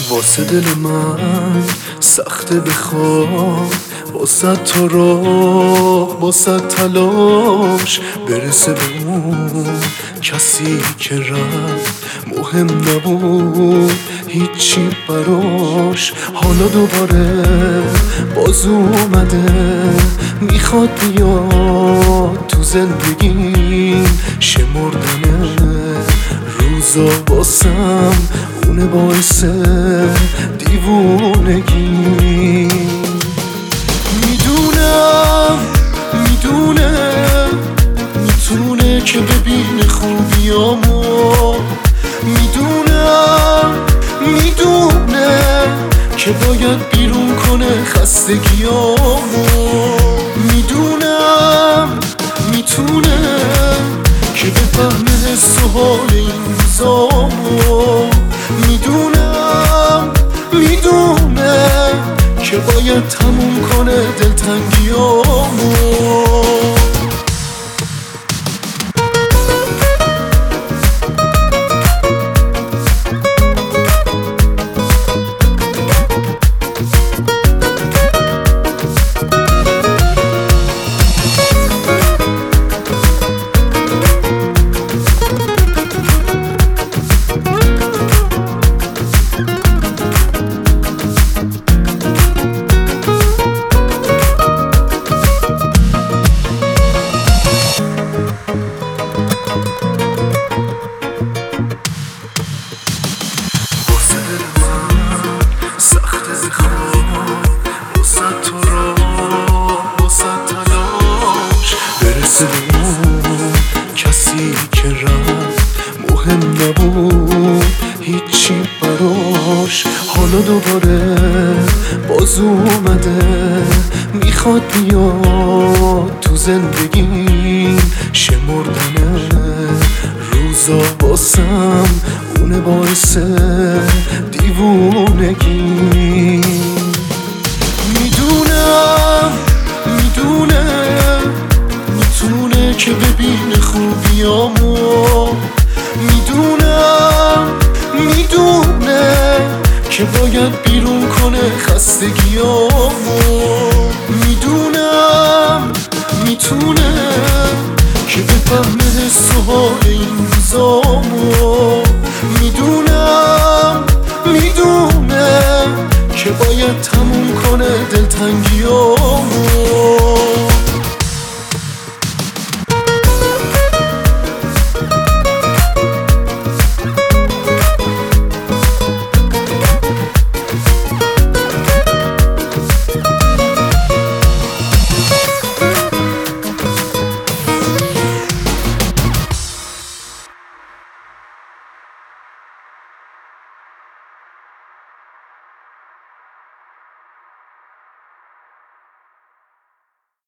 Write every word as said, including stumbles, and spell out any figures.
واسه دل من سخته بخواد واسه تو راه واسه تلاش برسه به اون کسی که رفت مهم نبود هیچی براش. حالا دوباره باز اومده میخواد بیاد تو زندگیم، شمردن روزا واسم اونه باعث دیوونگی. میدونم میدونه میتونه که ببینه خوبیامو، میدونم میدونه که باید بیرون کنه خستگیامو، میدونم میتونه که بفهمه حس و حال این روزامو، میدونم میدونه که باید تموم کنه دلتنگیامو. کسی که رفت مهم نبود هیچی براش. حالا دوباره باز اومده میخواد بیاد تو زندگیم، شمردن روزا واسم اونه باعث دیوونگی. میدونم میدونه میتونه که ببینه خوبیامو، میدونم میدونه که باید بیرون کنه خستگیامو، میدونم میتونه که بفهمه حس و حال این روزامو، میدونم میدونه که باید تموم کنه دلتنگیامو.